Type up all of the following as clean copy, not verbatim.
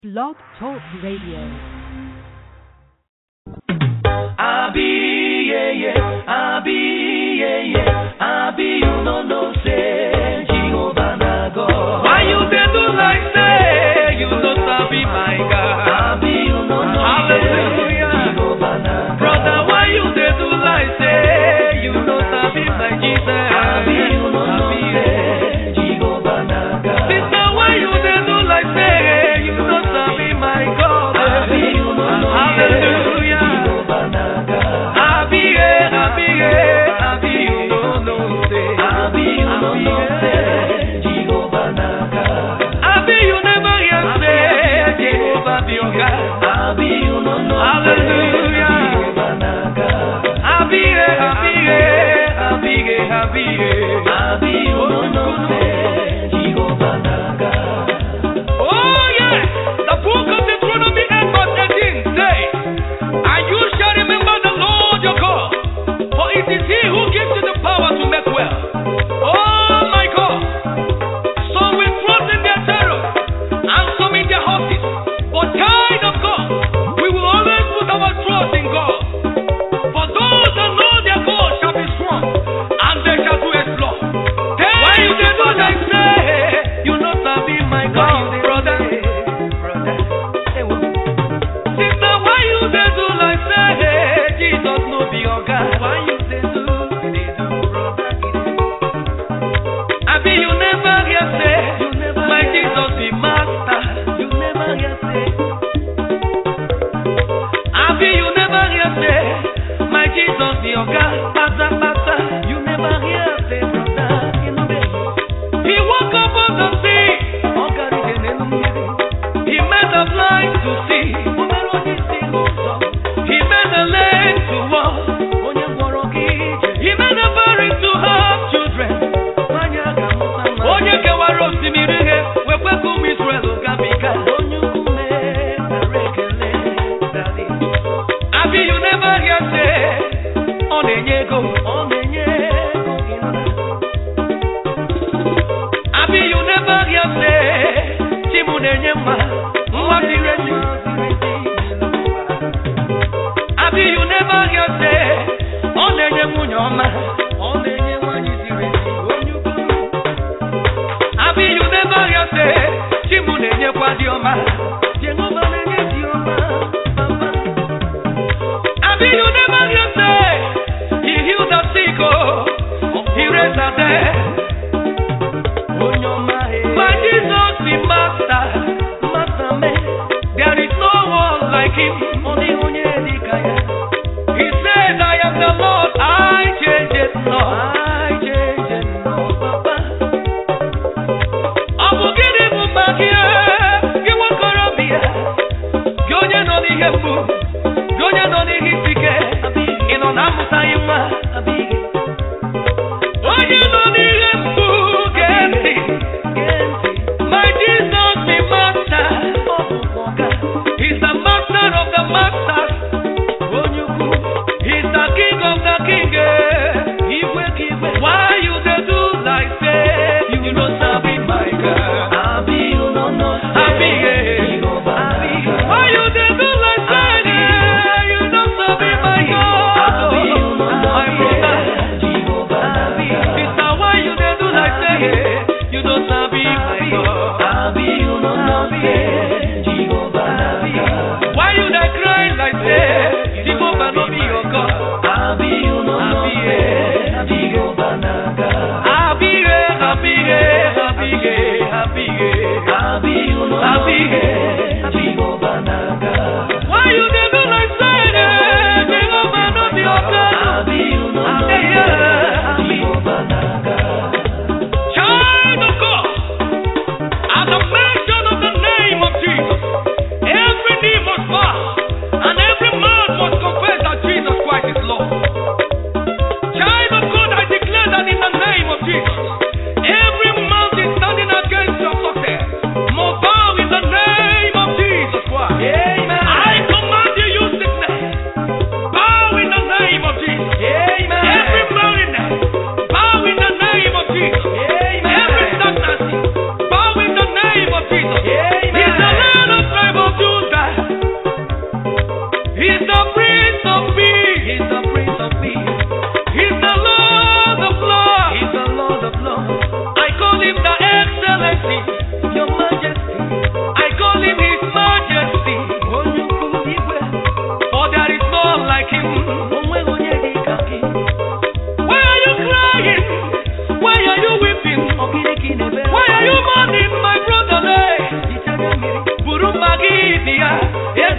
Blog Talk Radio. You no say Jehovah na God. Why you dey do like say you no sabi my God? You no hallelujah. Jehovah na God. Brother, why you dey do like say you no sabi my Jesus? You no say Jehovah na God. Sister, why you dey do like say you no sabi my God? You no hallelujah. Jehovah na God. He's the master of the master.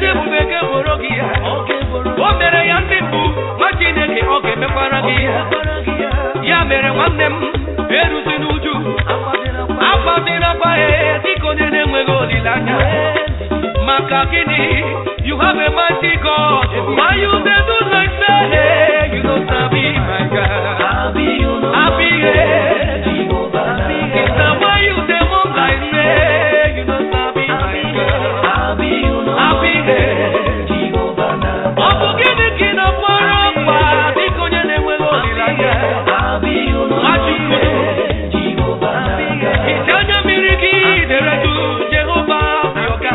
eze ebube ga-eboro gị ya. O mere ya ndị mbụ, nwa Chineke ọ ga-emekwara gị ya. Ya mere nwanne m, eruzi n'uju, agbazilakwa ya dịka onye na-enweghị olileanya. Maka gịnị? You have a mighty God. Why you dey do like say, hey, you don't sabi my God. I be here. It's the way you dey move like say, you don't sabi my God. I be here. Ọ bụ gịnị ka ị na-akwara ọkpa dịka onye na-enweghị olileanya? Nwachukwu, ite anya mmiri gị dere du Jehova bụ ọga.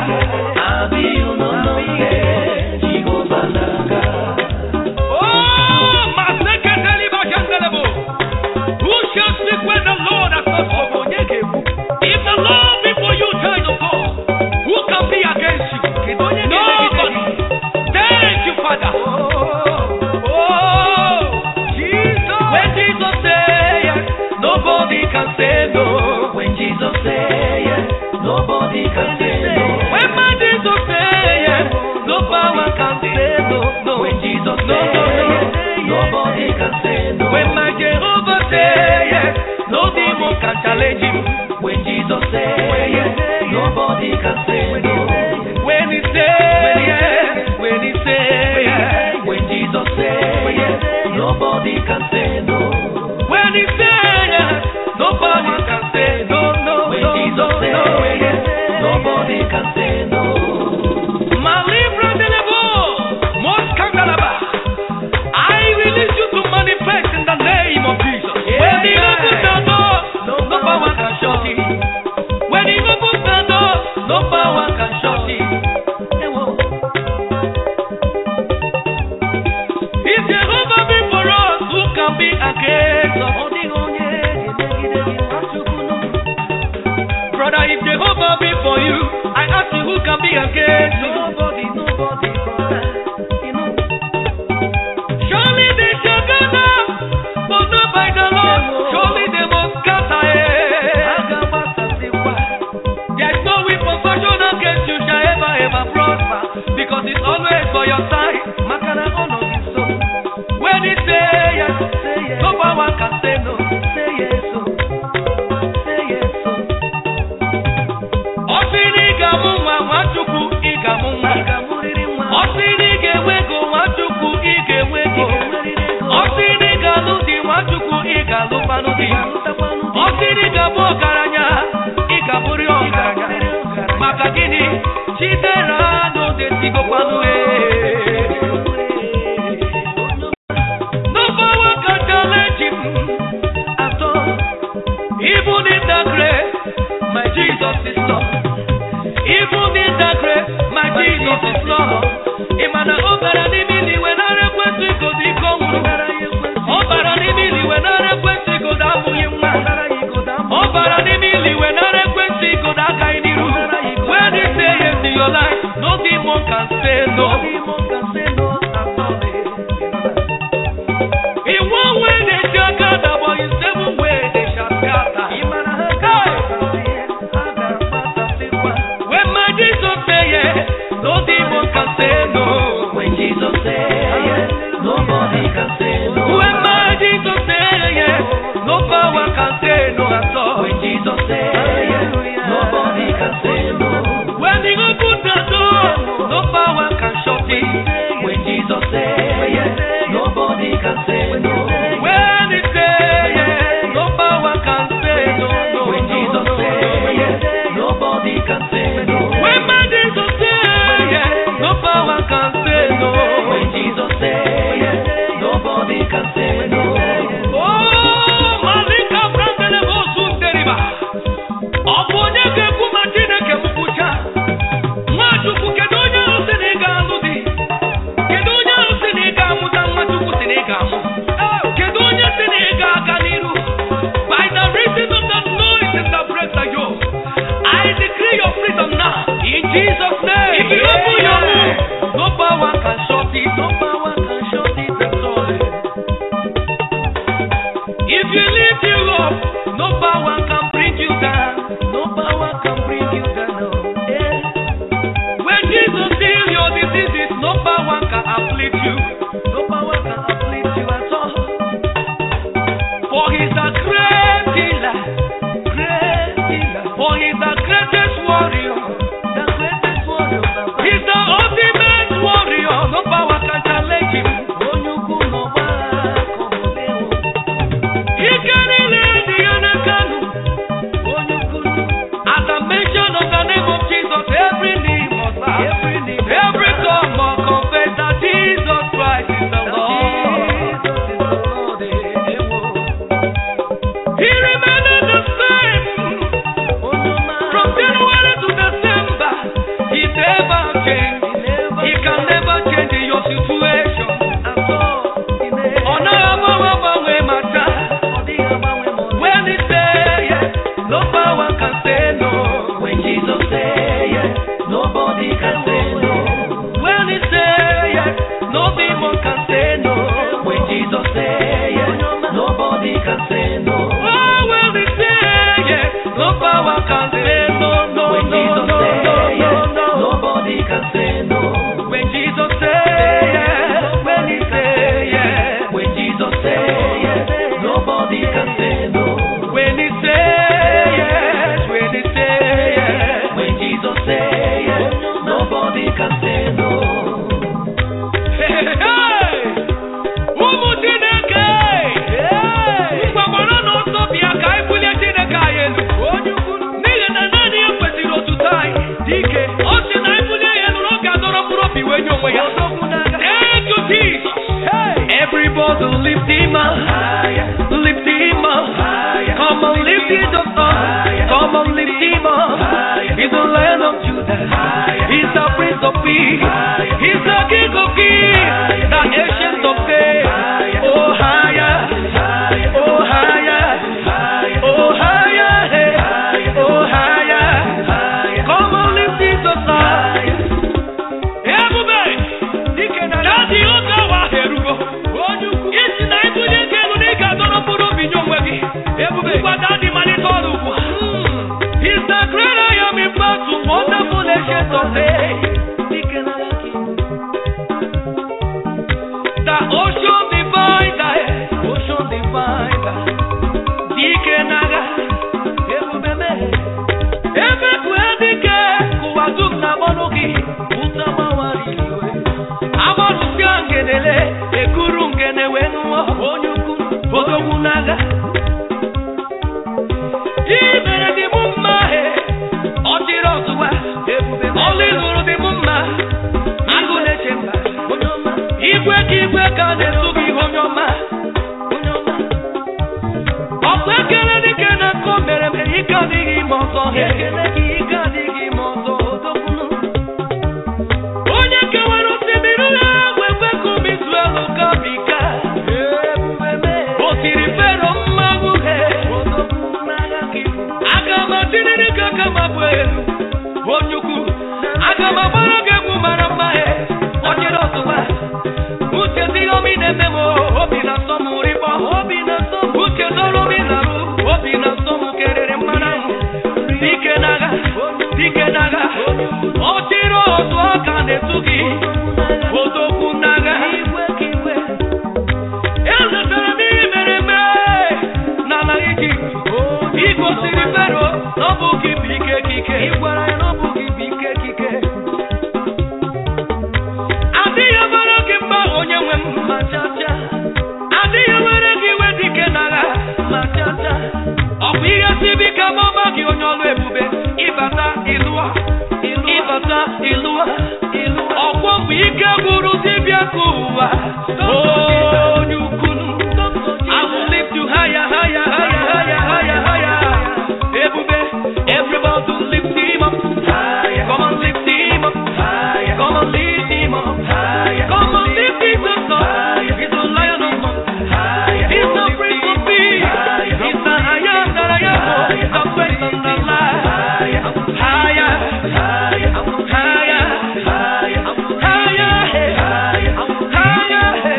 Oh, my second deliverable. Who shall speak when the Lord has not spoken? If the Lord be for you, child of God, who can be against you? Nobody. Thank you, Father. Oh, Jesus. When Jesus say yes, nobody can say no. When Jesus say yes, nobody can say no. When my Jesus say yes, no power can say no. No, when Jesus say yes, nobody can say no. When my Jehovah say yes, no demon can challenge him. When Jesus say yes, nobody can say no. When he say yes, when he say yes, when Jesus say yes, nobody can say no. When he say yes, nobody can say no. No, when Jesus say yes, nobody can say no. Malibra delebo, most kangalaba. I release you to manifest in the name of Jesus. When he opens the door, no power can shut it. When he opens the door, no power can shut it. If Jehovah be for us, who can be against us? Brother, if Jehovah be for you, I ask you, who can be against you? Nobody, brother. Surely they shall gather, but not by the Lord. Surely they must scatter. There's no weapon fashioned against you shall ever prosper, because it's always for your side. Makana honor you so. When he say yes, no power can say no. Say yes, so. Say yes, so. Osini gamu Nwachukwu igamu nwa. Osini ga-enwego Nwachukwu iga-enwego. Osini ga-alụ di Nwachukwu ịga-alụ kwanụ di. Osini ga-abụ ọgaranya ịga-abụrị ọgaranya. Maka gịnị? Chidera n'odesigo kwanụ no power can challenge him at all. Even in the grave, my Jesus is Lord. Even in the grave, my Jesus is Lord. Imana obara n'imili when I request to go the congo. Obara n'imili when I request to go da muyima. Obara n'imili when I request to go da kainiru. When they say yes to your life, no demon can say no. In one way they shall gather, but in seven ways they shall scatter. When my Jesus say yes, no demon can power can afflict you. No power can afflict you at all. For he's a great healer. Great healer. For he's the greatest warrior. The greatest warrior. He's the ultimate warrior. No power can challenge him. He can heal the unaccounted. At the mention of the name of Jesus, every knee must bow. Every tongue must confess that Jesus Christ is the Lord. He remained the same from January to December. He never changed. He can never change your situation. When he say yes, no power can say no. When Jesus say yes, nobody can say no. When he say yes, no demon can say no. When Jesus say yes, nobody can say no. Oh, when he say yes, no power can say no. When Jesus say yes, nobody can say no. When Jesus say yes, when he say yes, when Jesus say yes, nobody can say no. When he say yes, when he say yes, when Jesus say yes, nobody can say no. Hey, hey, ụmụ Chineke, mgbagbara n'ọsọ bịa ka anyị bulie Chineke anyị elu. N'ihi na naanị ya kwesịrị otuto anyị dị ike. Ọ sị na anyị bulie ya elu na ọ ga-adọrọ mkpụrụ obi wee nye onwe ya. Thank you, Jesus. Everybody lift him up. Lift him up. Come on, lift him up. Come on, lift him up. He's the Lion of Judah. He's the Prince of Peace. He's the King of Kings. The Ancient of Days. Oh, higher. Oh, higher. Oh, higher. Oh, higher. Come on, lift him up. Everybody. That's the other one. Isi na ibunye nke elu na ị ga-adọrọ mkpụrụ obi nye onwe gị. Ebube gbada dị malite ọrụ ugbu a. He's the great I am in battle, wonderful ancient of days. The ocean divider, ocean divider. Dike naga, ebube me. Ebe kwe dike, kụwa dum na mọnụ gị. Ụtamawari iwe. Amarụsi angenele, ekuru ngene wenụọ. Onye ukwu, odogwu naga. Imere dị mụ mma, ọ dịrị ọzụwa. Ọlị lụrụ dị mụ mma, agụ na-eche mba. Igwe ka igwe ka na-esu gị onye ọma. Ọkwa ekele dike na nkọ mere mere ike adịghị ime ọzọ. Ekele gị ike adịghị ime ọzọ. Onye kewara osimiri ya wee ka ume Izrel ka bika. O tiri Fero mmanwụ he. Aga m atiniri ka aka m abụ elu. Onye ukwu, aga m agbara gị egwu mara mma he. Ọ dịrị ọzụwa. Uche dị omi na-eme m obi na-asọ m rịkpọ. Uche zọrọ omi na-arụ obi na-asọ m kerere mmanụ ahụ. Dike n'agha, dike n'agha. Ọ dịrị otu aka na-etu gị. Odogwu n'agha. Ezetara m ihe mere eme n'ala Ijipt. Ị gosiri Fero na ọ bụ gị bụ ike kike. Ị gwara ya na ọ bụ gị bụ ike kike. Adịghị ebere gị mba onye nwe m ma chacha. Adịghị ewere gị iwe dike n'agha ma chacha. Ọ bụ ihe sibi ka mọba gị onye ọlụ ebube. Ịbata ịlụwa. Ịbata ịlụwa. Ọkwọ mgbe ike gwụrụ dibịa ka ụwa. Onye ukwu. I will lift you higher, higher, higher, higher, higher, higher. Ebube, everybody lift him up. Come on, lift him up. Come on, lift him up. Come on, lift him up. He's the Lion of Judah. He's the Prince of Peace. He's the I am that I am. The first and the last. Higher, higher, higher, higher, higher.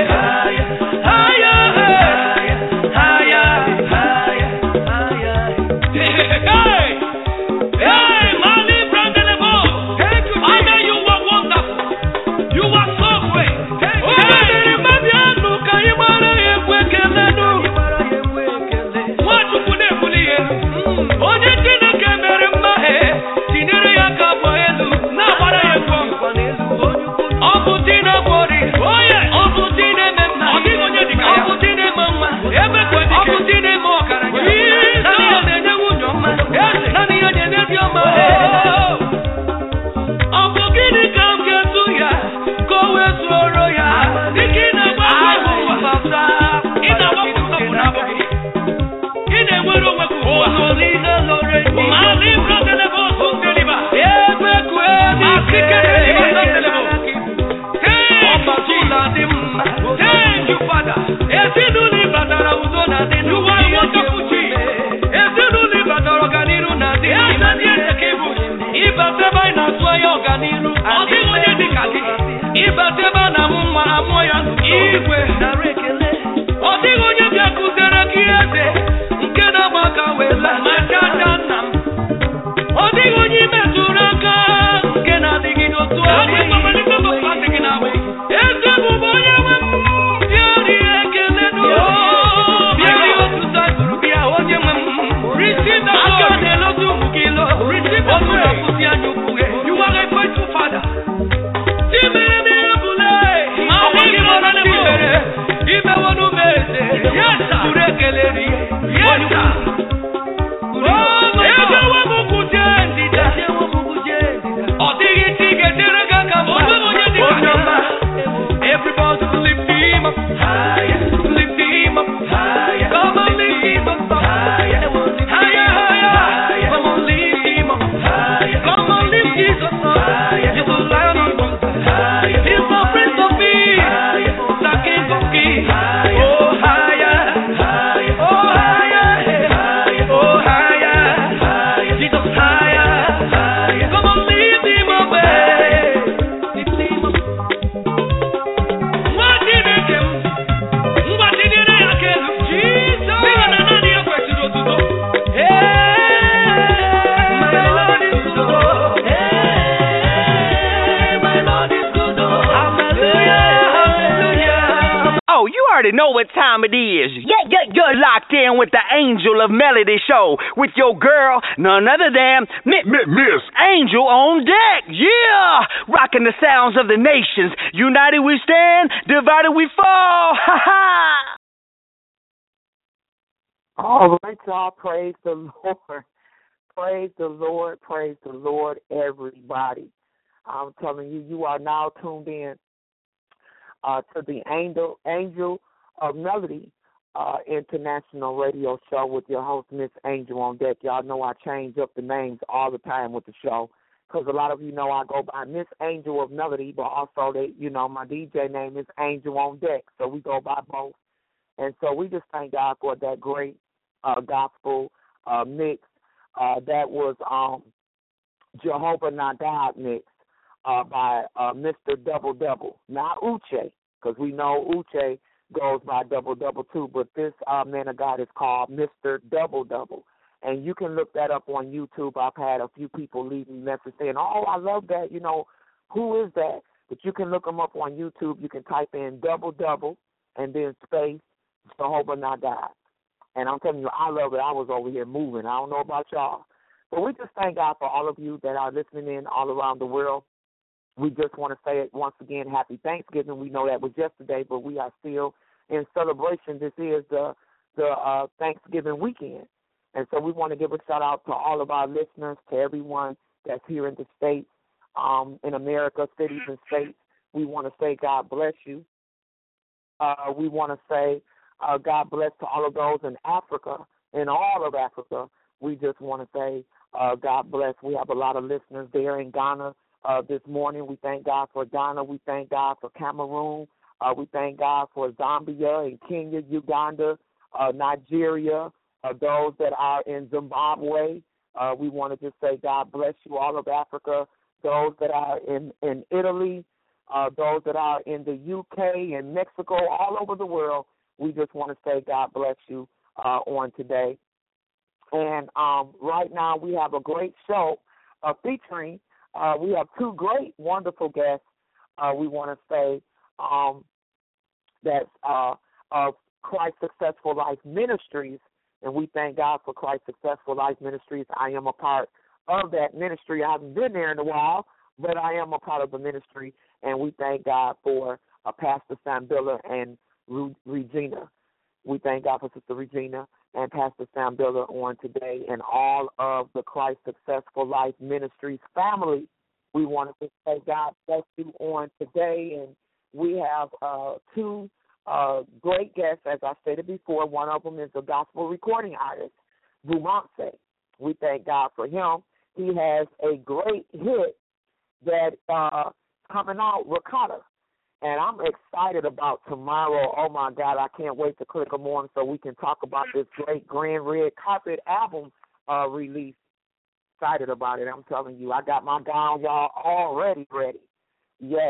n'eluigwe nara ekele. Ọ dịghị onye bịakụtere gị eze nke na-agbaka wela machata nna m. Ọ dịghị onye metụrụ aka nke na-adịghị n'otu ahụ. Eze bụ onye nwe m bịari ekele n'ụlọ. Bịari otu saịbụrụ bịa onye nwe m. Aka na-elotu ụmụ gị lọ. Ọnụ na-apụsị anya ukwu gị. You are a faithful father. Chimere mere bụle. Ma ọ gị mara chimere. Imewonu m eze. Bụrụ ekele ri. Ejewe m kwuje ndịda. Ọ dịghị ntị ga-etere gị aka mma. Onye ọma. Everybody lift him up higher, lift him up higher. Come on, lift him up higher, higher, higher. Come on, lift him up higher. Come on, lift Jesus up higher. He's the Lion of Judah higher. He's the Prince of Peace, the King of Kings. Oh higher, higher, oh higher, higher, oh higher, higher. Jesus higher, higher. Come on, lift him up, lift him up. Oh, you already know what time it is. You're locked in with the Angel of Melody show with your girl, none other than Miss Angel on deck. Yeah, rocking the sounds of the nations. United we stand, divided we fall. Ha ha. All right, y'all. Praise the Lord. Praise the Lord. Praise the Lord, everybody. I'm telling you, you are now tuned in to the Angel of Melody International Radio Show with your host, Miss Angel on deck. Y'all know I change up the names all the time with the show because a lot of you know I go by Miss Angel of Melody, but also my DJ name is Angel on deck, so we go by both. And so we just thank God for that great gospel mix. That was Jehovah Not God mix by Mr. Double Double. Not Uche, because we know Uche goes by Double Double too, but this man of God is called Mr. Double Double. And you can look that up on YouTube. I've had a few people leave me messages saying, oh, I love that. Who is that? But you can look them up on YouTube. You can type in Double Double and then space Jehovah Not God. And I'm telling you, I love it. I was over here moving. I don't know about y'all. But we just thank God for all of you that are listening in all around the world. We just want to say it once again, happy Thanksgiving. We know that was yesterday, but we are still in celebration. This is the Thanksgiving weekend. And so we want to give a shout-out to all of our listeners, to everyone that's here in the States, in America, cities and states. We want to say God bless you. We want to say God bless to all of those in Africa, in all of Africa. We just want to say God bless. We have a lot of listeners there in Ghana this morning. We thank God for Ghana. We thank God for Cameroon. We thank God for Zambia and Kenya, Uganda, Nigeria, those that are in Zimbabwe. We want to just say God bless you, all of Africa, those that are in Italy, those that are in the UK and Mexico, all over the world. We just want to say God bless you on today. And right now we have a great show featuring, we have two great, wonderful guests. We want to say that's of Christ Successful Life Ministries, and we thank God for Christ Successful Life Ministries. I am a part of that ministry. I haven't been there in a while, but I am a part of the ministry, and we thank God for Pastor Sambilla and Regina. We thank God for Sister Regina and Pastor Sambilla on today and all of the Christ Successful Life Ministries family. We want to say God bless you on today, and we have two great guests, as I stated before. One of them is a gospel recording artist, Bumance. We thank God for him. He has a great hit that coming out, Ricotta. And I'm excited about tomorrow. Oh, my God, I can't wait to click them on so we can talk about this great Grand Red Carpet album release. Excited about it, I'm telling you. I got my gown, y'all, already ready. Yes.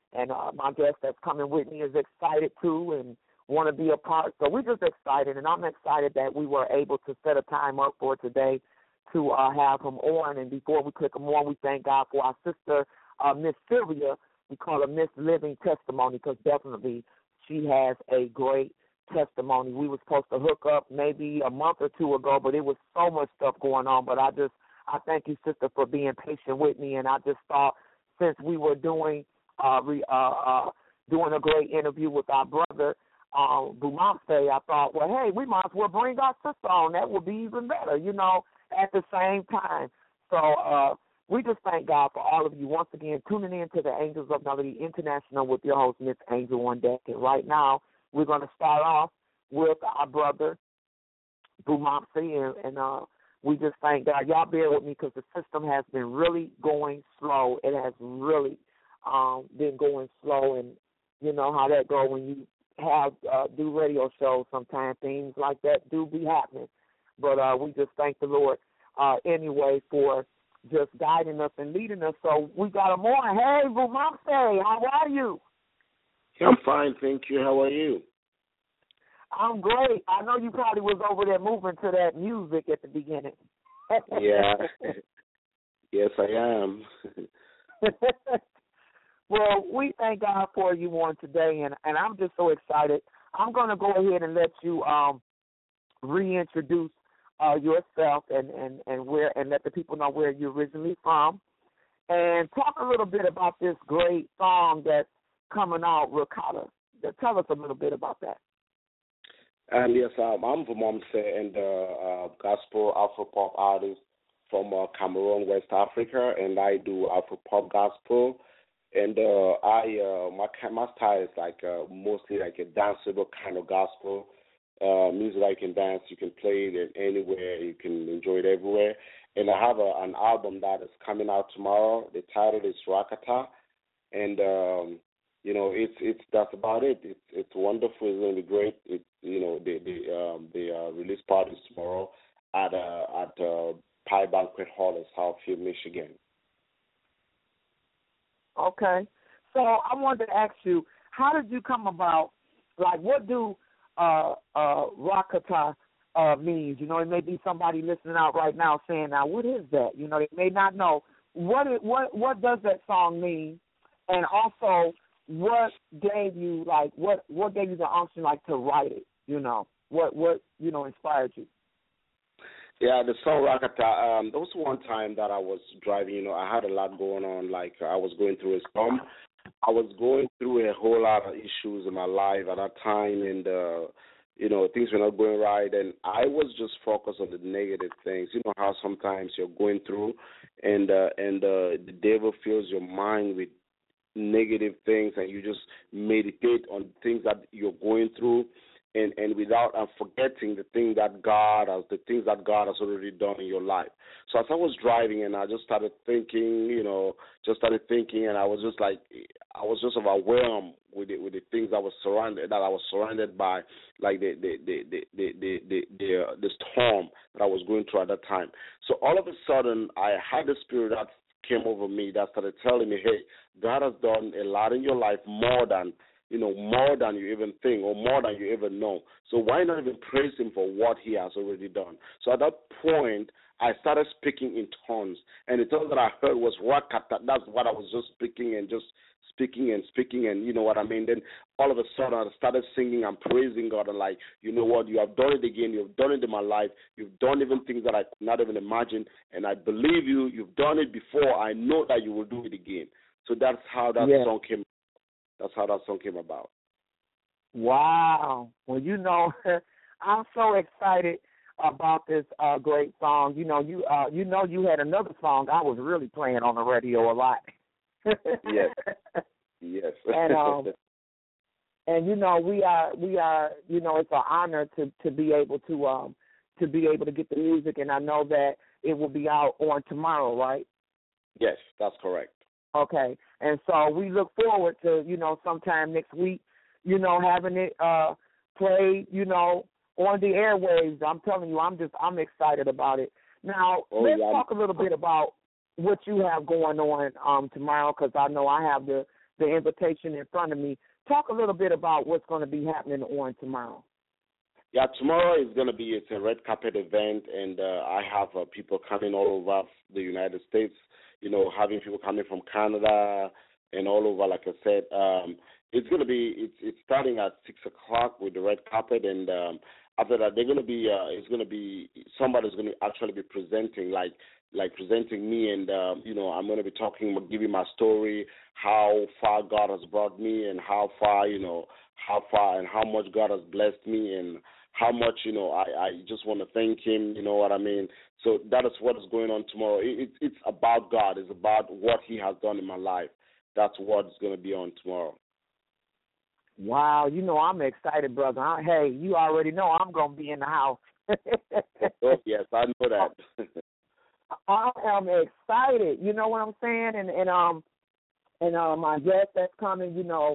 And my guest that's coming with me is excited too and want to be a part. So we're just excited, and I'm excited that we were able to set a time up for today to have him on. And before we click him on, we thank God for our sister, Miss Sylvia. We call her Miss Living Testimony because definitely she has a great testimony. We were supposed to hook up maybe a month or two ago, but it was so much stuff going on. But I thank you, sister, for being patient with me. And I just thought since we were doing a great interview with our brother, Bumamse, I thought, well, hey, we might as well bring our sister on. That would be even better, at the same time. So we just thank God for all of you once again tuning in to the Angels of Melody International with your host, Miss Angel on Deck. And right now, we're going to start off with our brother, Bumamse, and we just thank God. Y'all bear with me because the system has been really going slow. It has really been going slow, and you know how that go when you have do radio shows. Sometimes things like that do be happening, but we just thank the Lord anyway for just guiding us and leading us. So we got him on. Hey, Bumamse, how are you? I'm fine, thank you. How are you? I'm great. I know you probably was over there moving to that music at the beginning. Yeah. Yes, I am. Well, we thank God for you on today, and I'm just so excited. I'm going to go ahead and let you reintroduce yourself and where, and let the people know where you're originally from, and talk a little bit about this great song that's coming out, Rakata. Tell us a little bit about that. Yes, I'm Bumamse, and gospel Afro-pop artist from Cameroon, West Africa, and I do Afro-pop gospel. And my style is like mostly like a danceable kind of gospel music. I can dance, you can play it anywhere, you can enjoy it everywhere. And I have an album that is coming out tomorrow. The title is Rakata, and it's that's about it. It's wonderful. It's going to be great. The release party is tomorrow at Pie Banquet Hall in Southfield, Michigan. Okay. So I wanted to ask you, how did you come about, like, what do Rakata means? It may be somebody listening out right now saying, now, what is that? They may not know. What does that song mean? And also, what gave you, what gave you the option, to write it? What inspired you? Yeah, the song Rakata, there was one time that I was driving, I had a lot going on, I was going through a storm. I was going through a whole lot of issues in my life at that time, and, things were not going right, and I was just focused on the negative things. You know how sometimes you're going through, and the devil fills your mind with negative things, and you just meditate on things that you're going through, and without forgetting the things that God has already done in your life. So as I was driving, and I just started thinking, and I was just overwhelmed with the things I was surrounded by, like the storm that I was going through at that time. So all of a sudden, I had the spirit that came over me that started telling me, hey, God has done a lot in your life, more than you even think or more than you ever know. So why not even praise him for what he has already done? So at that point, I started speaking in tongues, and the tongue that I heard was Rakata. That's what I was just speaking, and you know what I mean? Then all of a sudden, I started singing and praising God, and you know what? You have done it again. You've done it in my life. You've done even things that I could not even imagine, and I believe you. You've done it before. I know that you will do it again. So that's how that song came. That's how that song came about. Wow. Well, I'm so excited about this great song. You had another song I was really playing on the radio a lot. Yes. And we are it's an honor to be able to get the music, and I know that it will be out on tomorrow, right? Yes, that's correct. Okay, and so we look forward to, sometime next week, having it played, on the airwaves. I'm telling you, I'm excited about it. Now, let's talk a little bit about what you have going on tomorrow, because I know I have the the invitation in front of me. Talk a little bit about what's going to be happening on tomorrow. Yeah, tomorrow is going to be, it's a red carpet event, and I have people coming all over the United States, having people coming from Canada and all over, like I said. It's going to be, it's starting at 6 o'clock with the red carpet, and after that, it's going to be, somebody's going to actually be presenting, like presenting me, and, I'm going to be giving my story, how far God has brought me, and how far and how much God has blessed me, and how much, I just want to thank him, you know what I mean? So that is what is going on tomorrow. It's about God. It's about what he has done in my life. That's what's going to be on tomorrow. Wow, I'm excited, brother. Hey, you already know I'm going to be in the house. Oh, yes, I know that. I am excited. You know what I'm saying? And my guest that's coming,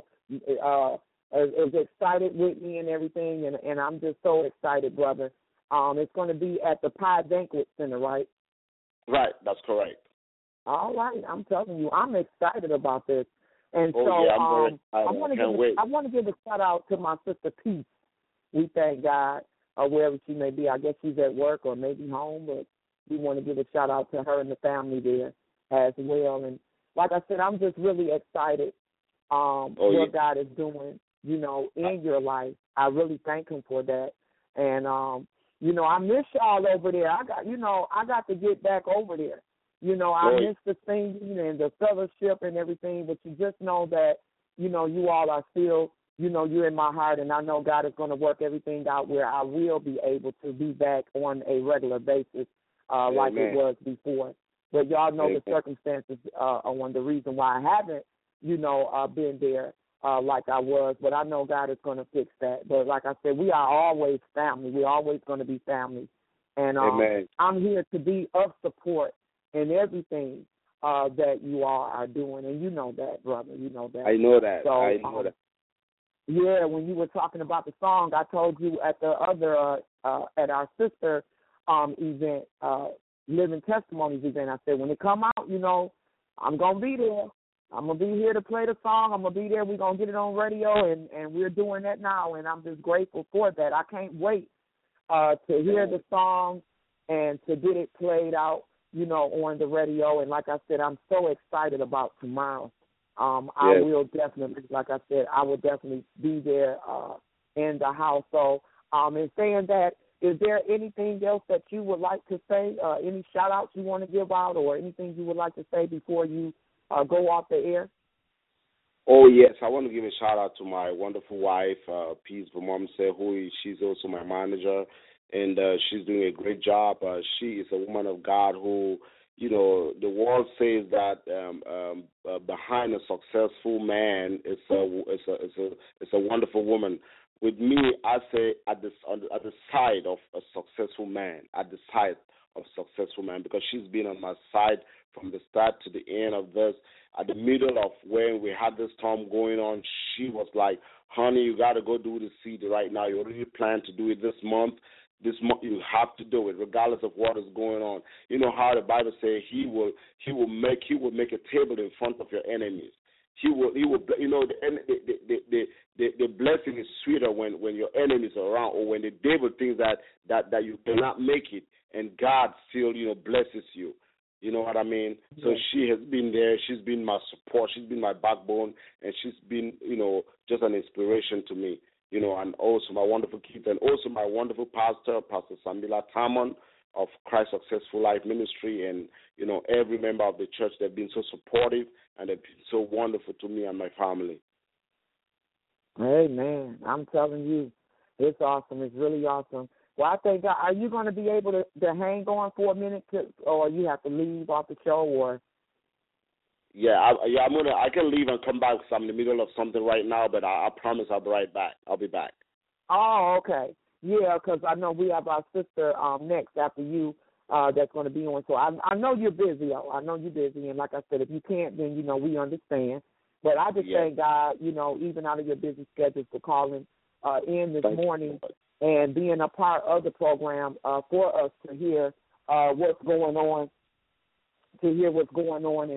is excited with me and everything, and I'm just so excited, brother. It's going to be at the Pie Banquet Center, right? Right, that's correct. All right, I'm telling you, I'm excited about this. And I'm very excited. I want to give a shout out to my sister Peace. We thank God, wherever she may be. I guess she's at work or maybe home, but we want to give a shout out to her and the family there as well. And like I said, I'm just really excited what God is doing, in your life. I really thank him for that. And I miss y'all over there. I got to get back over there. I miss the singing and the fellowship and everything, but you just know that, you all are still, you're in my heart, and I know God is going to work everything out where I will be able to be back on a regular basis like it was before. But y'all know the circumstances on the reason why I haven't, been there like I was. But I know God is going to fix that. But like I said, we are always family. We're always going to be family. And I'm here to be of support in everything that you all are doing. And you know that, brother. You know that. I know that. So, I know that. Yeah, when you were talking about the song, I told you at the other, at our sister event, Living Testimonies event, I said, when it come out, I'm going to be there. I'm going to be here to play the song. I'm going to be there. We're going to get it on radio, and we're doing that now, and I'm just grateful for that. I can't wait to hear the song and to get it played out, on the radio. And like I said, I'm so excited about tomorrow. I will definitely, like I said, I will definitely be there in the house. So in saying that, is there anything else that you would like to say, any shout-outs you want to give out, or anything you would like to say before you go off the air? Oh, yes. I want to give a shout-out to my wonderful wife, Peace Vumomse, she's also my manager, and she's doing a great job. She is a woman of God who, the world says that behind a successful man is a wonderful woman. With me, I say at the side of a successful man, because she's been on my side from the start to the end of this. At the middle of when we had this storm going on, she was like, honey, you got to go do the seed right now. You already planned to do it this month. This month you have to do it, regardless of what is going on. You know how the Bible says he will make a table in front of your enemies. He will. The blessing is sweeter when your enemies are around, or when the devil thinks that you cannot make it, and God still blesses you. You know what I mean? Yeah. So she has been there. She's been my support. She's been my backbone, and she's been just an inspiration to me. And also my wonderful kids, and also my wonderful pastor, Pastor Samila Tamon of Christ Successful Life Ministry, and every member of the church. They've been so supportive, and they've been so wonderful to me and my family. Amen. I'm telling you, it's awesome. It's really awesome. Well, I think, are you going to be able to hang on for a minute, or you have to leave off the show, or? Yeah, I can leave and come back because I'm in the middle of something right now, but I promise I'll be right back. I'll be back. Oh, okay. Yeah, because I know we have our sister next after you that's going to be on. So I know you're busy. I know you're busy, and like I said, if you can't, then we understand. But I just thank God, even out of your busy schedule, for calling in this morning and being a part of the program for us to hear what's going on, and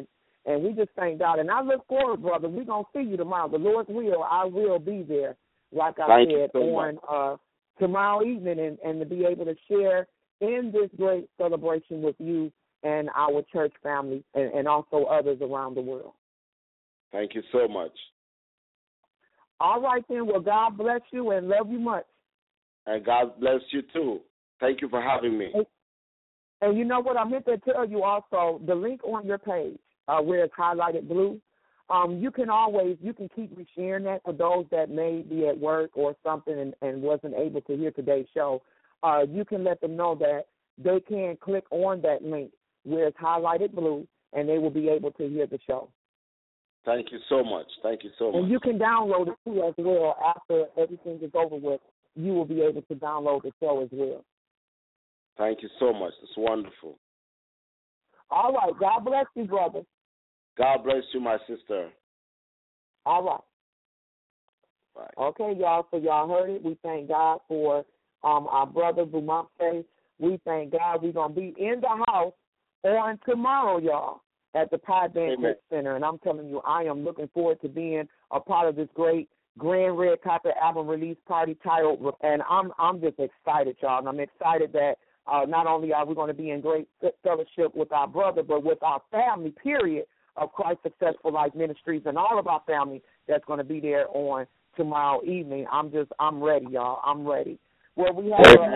And we just thank God. And I look forward, brother. We're going to see you tomorrow. The Lord's will, I will be there, like I said, on tomorrow evening and to be able to share in this great celebration with you and our church family and also others around the world. Thank you so much. All right, then. Well, God bless you and love you much. And God bless you, too. Thank you for having me. And you know what? I meant to tell you also, the link on your page where it's highlighted blue, you can keep resharing that for those that may be at work or something and wasn't able to hear today's show. You can let them know that they can click on that link where it's highlighted blue, and they will be able to hear the show. Thank you so much. Thank you so much. And you can download it, too, as well. After everything is over with, you will be able to download the show as well. Thank you so much. It's wonderful. All right. God bless you, brother. God bless you, my sister. All right. Bye. Okay, y'all. So y'all heard it. We thank God for our brother Bumamse. We thank God we're going to be in the house on tomorrow, y'all, at the Pi Banquet Center. And I'm telling you, I am looking forward to being a part of this great Grand Red Carpet album release party title. And I'm just excited, y'all. And I'm excited that not only are we going to be in great fellowship with our brother, but with our family, period, of Christ Successful Life Ministries and all of our family that's going to be there on tomorrow evening. I'm ready, y'all. I'm ready. Well, we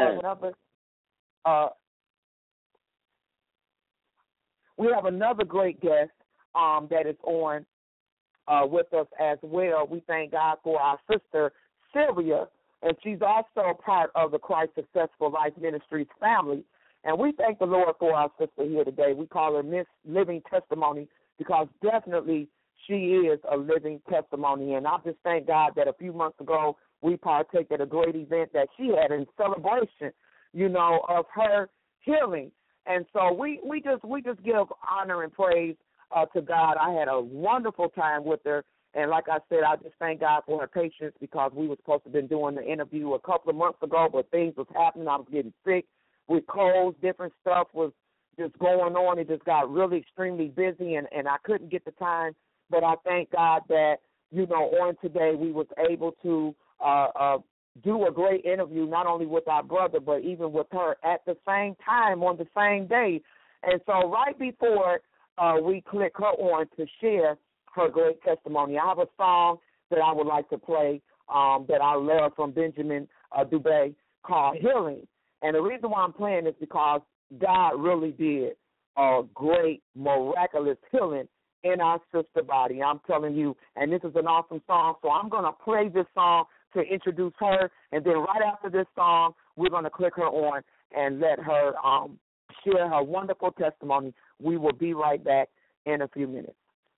have another great guest that is on with us as well. We thank God for our sister Sylvia, and she's also part of the Christ Successful Life Ministries family. And we thank the Lord for our sister here today. We call her Miss Living Testimony because definitely she is a living testimony. And I just thank God that a few months ago we partook at a great event that she had in celebration, of her healing. And so we just give honor and praise to God. I had a wonderful time with her. And like I said, I just thank God for her patience because we were supposed to have been doing the interview a couple of months ago, but things was happening. I was getting sick with colds, different stuff was just going on. It just got really extremely busy, and I couldn't get the time. But I thank God that, on today we was able to do a great interview, not only with our brother, but even with her at the same time on the same day. And so right before we click her on to share her great testimony, I have a song that I would like to play that I love from Benjamin Dubé called Healing. And the reason why I'm playing is because God really did a great, miraculous healing in our sister body. I'm telling you, and this is an awesome song, so I'm going to play this song to introduce her, and then right after this song, we're going to click her on and let her share her wonderful testimony. We will be right back in a few minutes.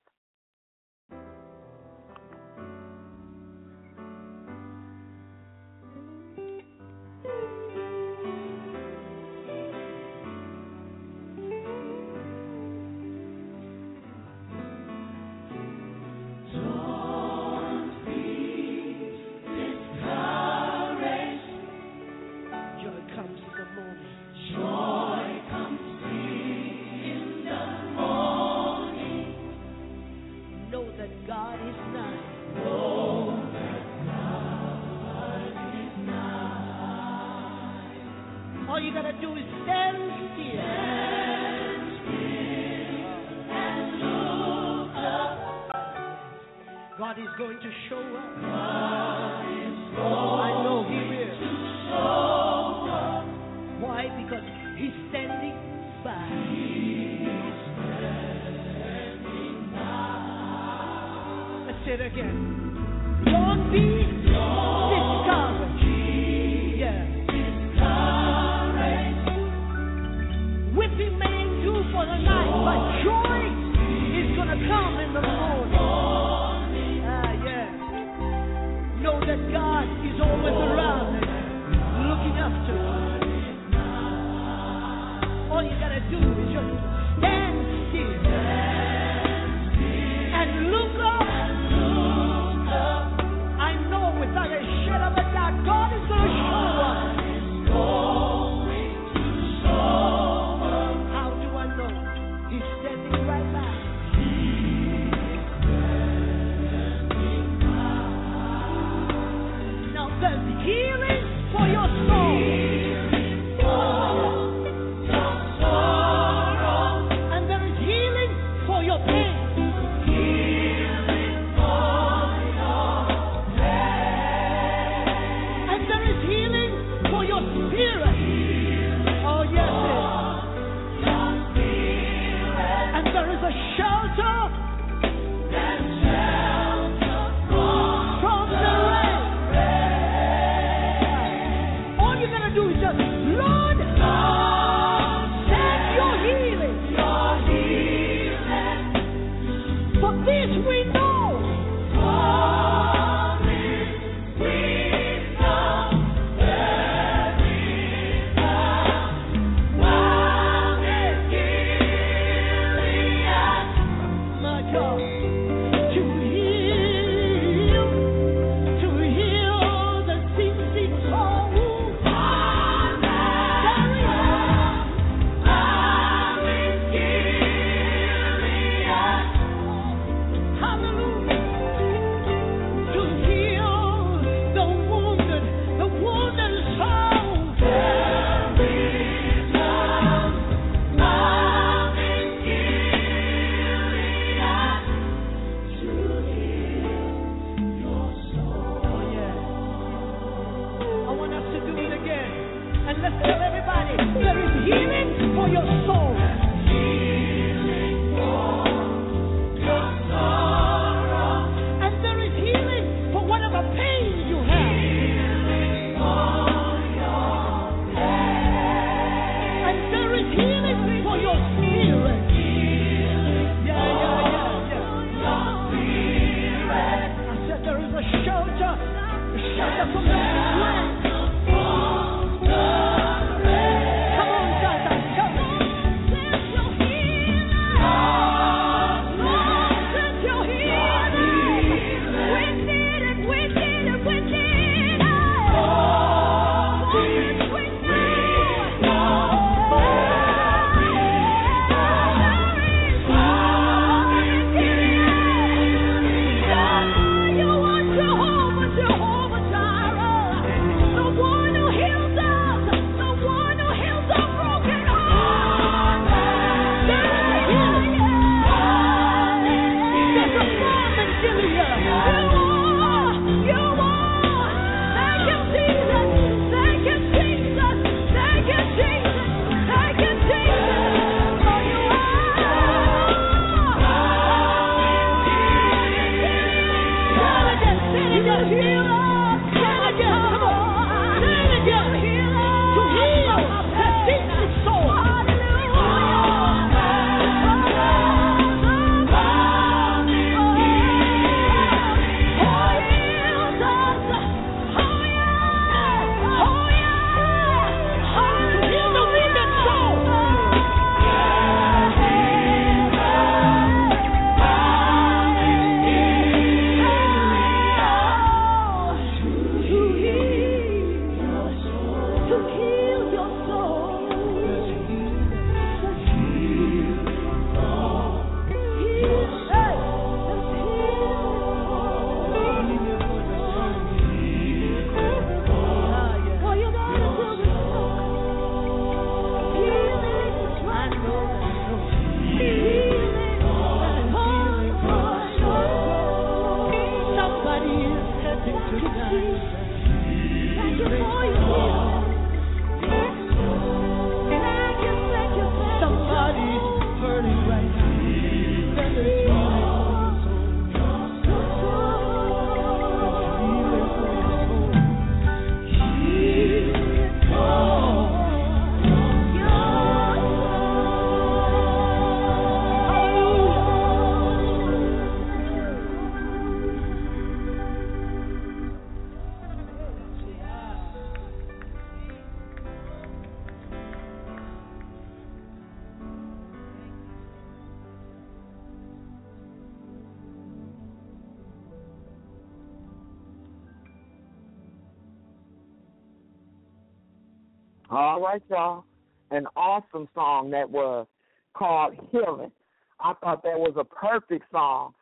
God is going to show up. I know He will. Why? Because He's standing by. Let's say it again. Don't be discouraged. Yeah. Weeping may endure for the night, but joy is going to come in the morning. Know that God is always around and looking after us. All you gotta do is just stand still and look up. I know without a All right, y'all. An awesome song that was called Healing. I thought that was a perfect song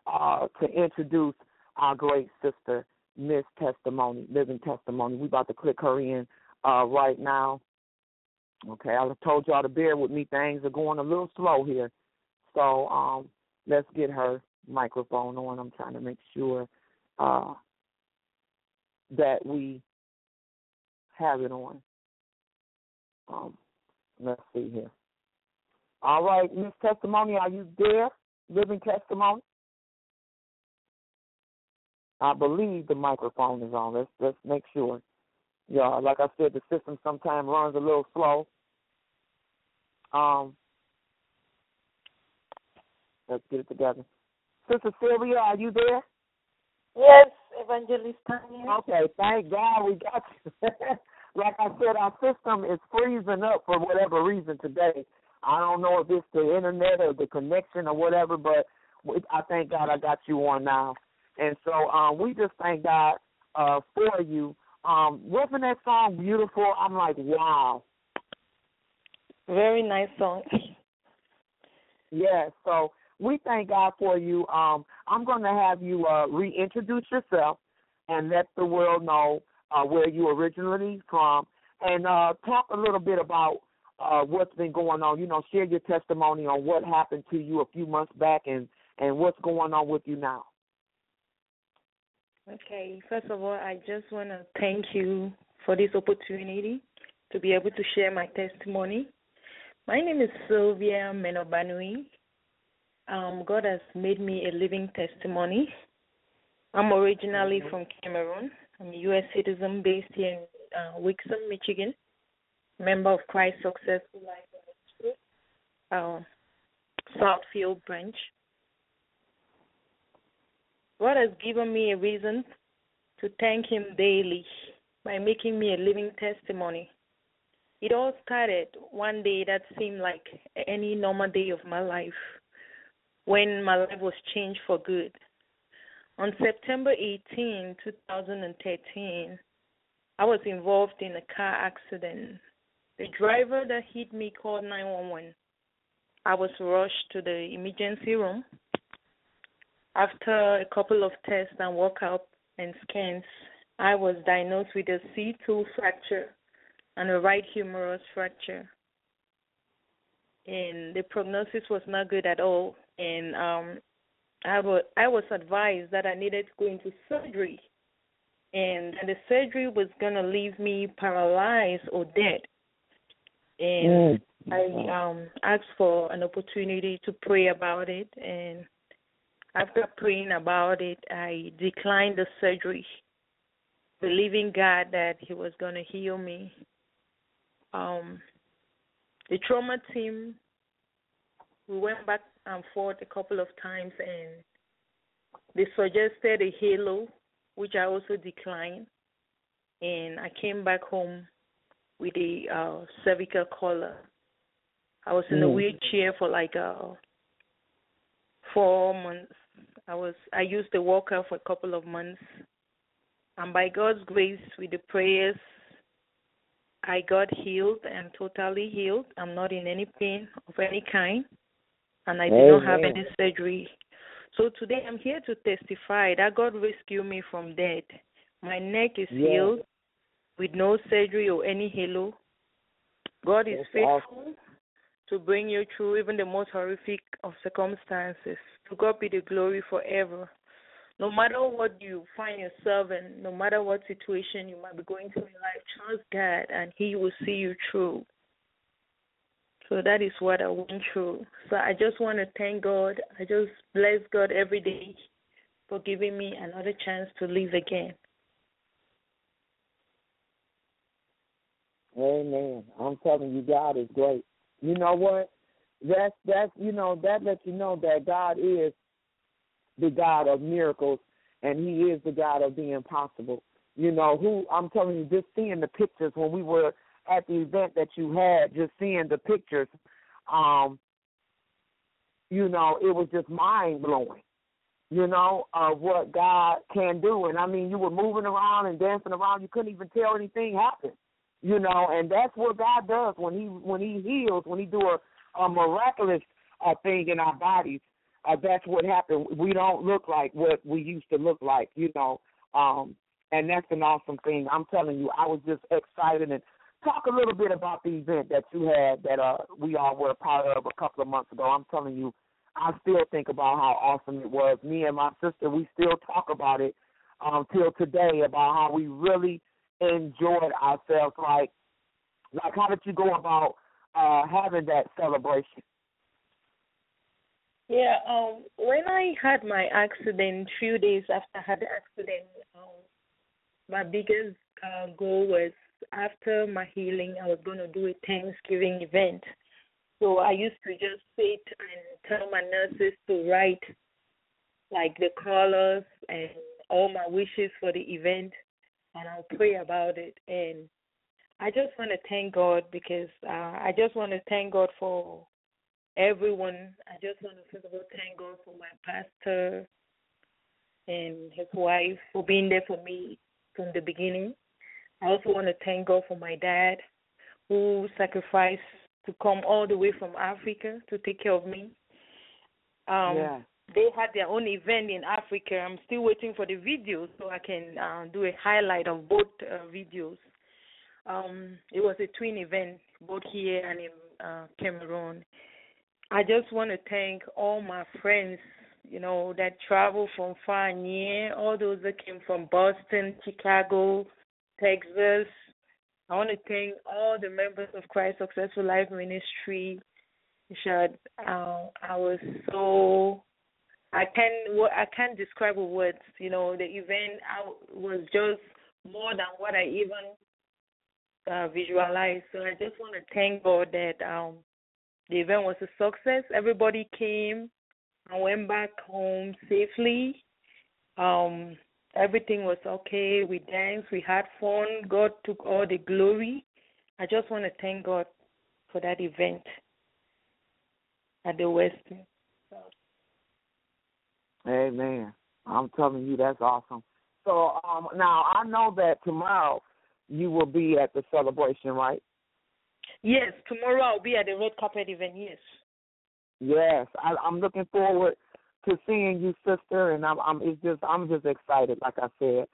to introduce our great sister, Miss Testimony, Living Testimony. We about to click her in right now. Okay, I told y'all to bear with me. Things are going a little slow here. So let's get her microphone on. I'm trying to make sure that we have it on. Let's see here. All right, Miss Testimony, are you there? Living Testimony? I believe the microphone is on. Let's make sure. Yeah, like I said, the system sometimes runs a little slow. Let's get it together. Sister Sylvia, are you there? Yes, Evangelist Tanya. Okay, thank God we got you. Like I said, our system is freezing up for whatever reason today. I don't know if it's the internet or the connection or whatever, but I thank God I got you on now. And so we just thank God for you. Wasn't that song beautiful? I'm like, wow. Very nice song. Yeah, so we thank God for you. I'm going to have you reintroduce yourself and let the world know where you originally from, and talk a little bit about what's been going on. You know, share your testimony on what happened to you a few months back and what's going on with you now. Okay, first of all, I just want to thank you for this opportunity to be able to share my testimony. My name is Sylvia Menobanui. God has made me a living testimony. I'm originally from Cameroon. I'm a U.S. citizen based here in Wixom, Michigan, member of Christ Successful Life Ministry, Southfield branch. God has given me a reason to thank Him daily by making me a living testimony. It all started one day that seemed like any normal day of my life when my life was changed for good. On September 18, 2013, I was involved in a car accident. The driver that hit me called 911. I was rushed to the emergency room. After a couple of tests and workup and scans, I was diagnosed with a C2 fracture and a right humerus fracture. And the prognosis was not good at all. And I was advised that I needed to go into surgery, and the surgery was going to leave me paralyzed or dead. And I asked for an opportunity to pray about it, and after praying about it, I declined the surgery, believing God that He was going to heal me. The trauma team, we went back and forth a couple of times, and they suggested a halo, which I also declined. And I came back home with a cervical collar. I was in a wheelchair for like 4 months. I used the walker for a couple of months. And by God's grace, with the prayers, I got healed and totally healed. I'm not in any pain of any kind. And I did not have any surgery. So today I'm here to testify that God rescued me from death. My neck is healed with no surgery or any halo. God is faithful to bring you through even the most horrific of circumstances. To God be the glory forever. No matter what you find yourself in, no matter what situation you might be going through in life, trust God and He will see you through. So that is what I went through. So I just want to thank God. I just bless God every day for giving me another chance to live again. Amen. I'm telling you, God is great. You know what? That lets you know that God is the God of miracles, and He is the God of the impossible. You know, I'm telling you, just seeing the pictures when we were at the event that you had, just seeing the pictures, you know, it was just mind-blowing, you know, of what God can do. And, I mean, you were moving around and dancing around. You couldn't even tell anything happened, you know, and that's what God does when He heals, when He do a miraculous thing in our bodies. That's what happened. We don't look like what we used to look like, you know, and that's an awesome thing. I'm telling you, I was just excited. And talk a little bit about the event that you had that we all were a part of a couple of months ago. I'm telling you, I still think about how awesome it was. Me and my sister, we still talk about it till today, about how we really enjoyed ourselves. Like how did you go about having that celebration? Yeah, when I had my accident, few days after I had the accident, my biggest goal was after my healing, I was going to do a Thanksgiving event. So I used to just sit and tell my nurses to write, like, the colors and all my wishes for the event, and I'll pray about it. And I just want to thank God because I just want to thank God for everyone. I just want to first of all thank God for my pastor and his wife for being there for me from the beginning. I also want to thank God for my dad who sacrificed to come all the way from Africa to take care of me. They had their own event in Africa. I'm still waiting for the videos so I can do a highlight of both videos. It was a twin event, both here and in Cameroon. I just want to thank all my friends, you know, that travel from far and near, all those that came from Boston, Chicago, Texas. I want to thank all the members of Christ Successful Life Ministry. I can't describe with words. You know, the event was just more than what I even visualized. So I just want to thank God that the event was a success. Everybody came and went back home safely. Everything was okay. We danced. We had fun. God took all the glory. I just want to thank God for that event at the Westin. Amen. I'm telling you, that's awesome. So now I know that tomorrow you will be at the celebration, right? Yes, tomorrow I'll be at the red carpet event, yes. Yes, I'm looking forward to seeing you, sister, and I'm just excited, like I said,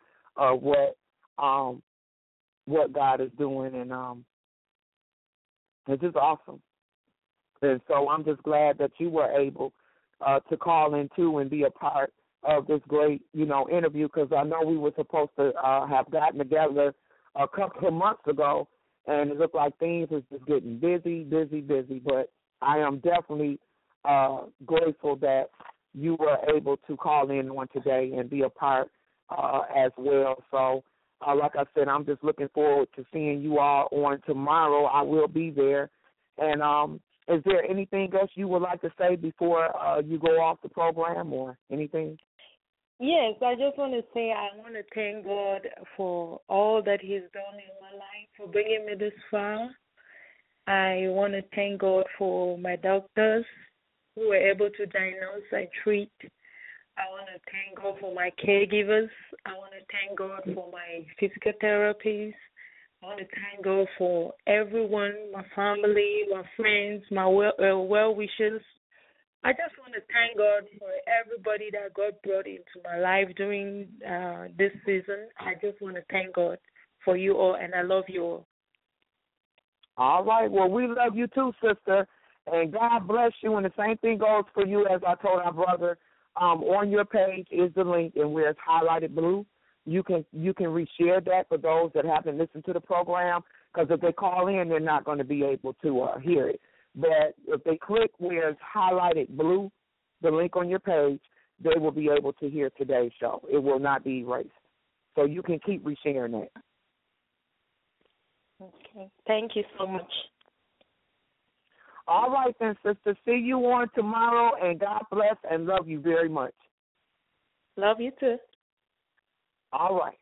what God is doing, and it's just awesome. And so I'm just glad that you were able to call in too and be a part of this great, you know, interview, because I know we were supposed to have gotten together a couple of months ago, and it looked like things was just getting busy. But I am definitely grateful that you were able to call in on today and be a part as well. So, like I said, I'm just looking forward to seeing you all on tomorrow. I will be there. And is there anything else you would like to say before you go off the program or anything? Yes, I just want to say I want to thank God for all that He's done in my life, for bringing me this far. I want to thank God for my doctors who were able to diagnose and treat. I want to thank God for my caregivers. I want to thank God for my physical therapies. I want to thank God for everyone, my family, my friends, my well-wishers. I just want to thank God for everybody that God brought into my life during this season. I just want to thank God for you all, and I love you all. All right. Well, we love you too, sister, and God bless you. And the same thing goes for you, as I told our brother. On your page is the link, and where it's highlighted blue. You can reshare that for those that haven't listened to the program, because if they call in, they're not going to be able to hear it. But if they click where it's highlighted blue, the link on your page, they will be able to hear today's show. It will not be erased. So you can keep resharing that. Okay. Thank you so much. All right, then, sister. See you on tomorrow, and God bless and love you very much. Love you too. All right.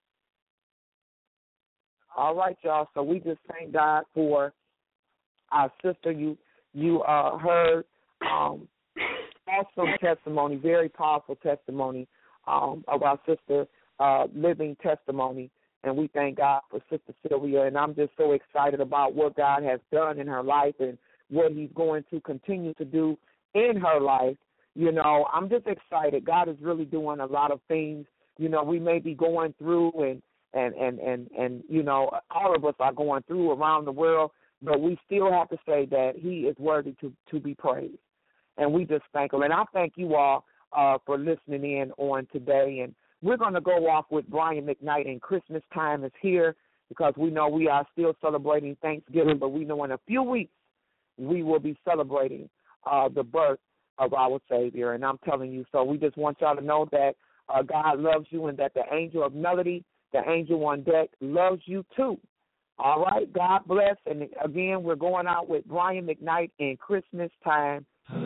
All right, y'all. So we just thank God for our sister. You heard awesome testimony, very powerful testimony of our sister, living testimony. And we thank God for Sister Sylvia. And I'm just so excited about what God has done in her life and what He's going to continue to do in her life. You know, I'm just excited. God is really doing a lot of things. You know, we may be going through and you know, all of us are going through around the world, but we still have to say that He is worthy to be praised. And we just thank Him. And I thank you all for listening in on today. And we're going to go off with Brian McKnight, and Christmas time is here, because we know we are still celebrating Thanksgiving, but we know in a few weeks we will be celebrating the birth of our Savior. And I'm telling you, so we just want y'all to know that God loves you, and that the angel of melody, the angel on deck, loves you too. All right, God bless. And again, we're going out with Brian McKnight in Christmas time.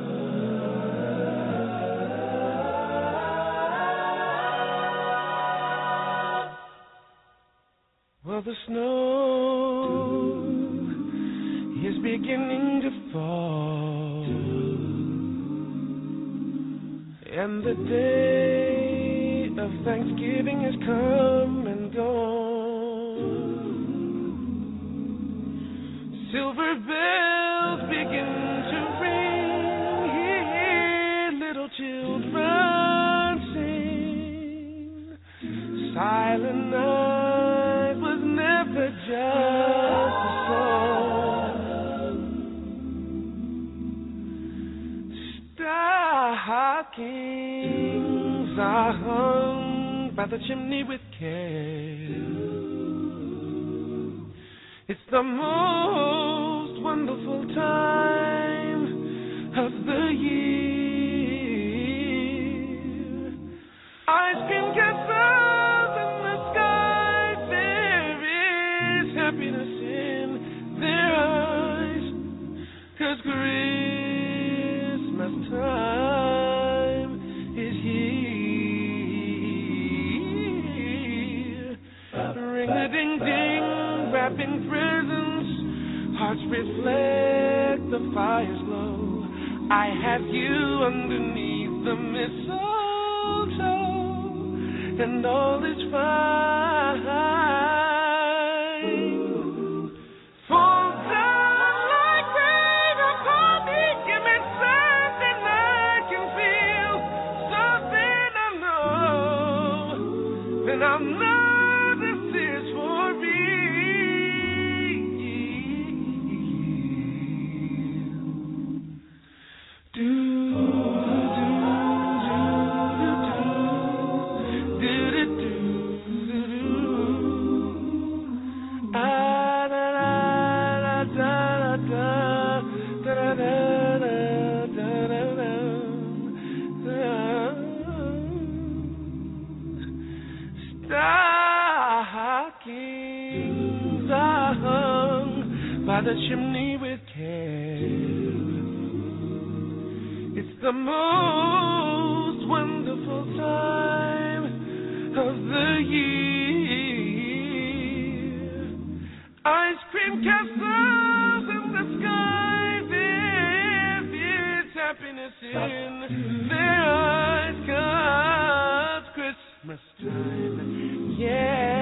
Well, the snow is beginning to fall, and the day of Thanksgiving has come and gone. Silver bells begin to ring, hear little children sing. Silent night was never just a song. Stockings are hung by the chimney with care. It's the most wonderful time of the year. Ice cream castles in the sky, there is happiness in their eyes, 'cause Christmas time is here. Ring-a-ding-ding, wrapping presents, hearts reflect the fire's glow. I have you underneath the mistletoe, and all is fine. Fall down like rain upon me, give me something I can feel, something I know, and I'm not. Stockings are hung by the chimney with care. It's the most wonderful time of the year. Ice cream castles in the sky, there is happiness in their eyes. God's Christmas time, yeah.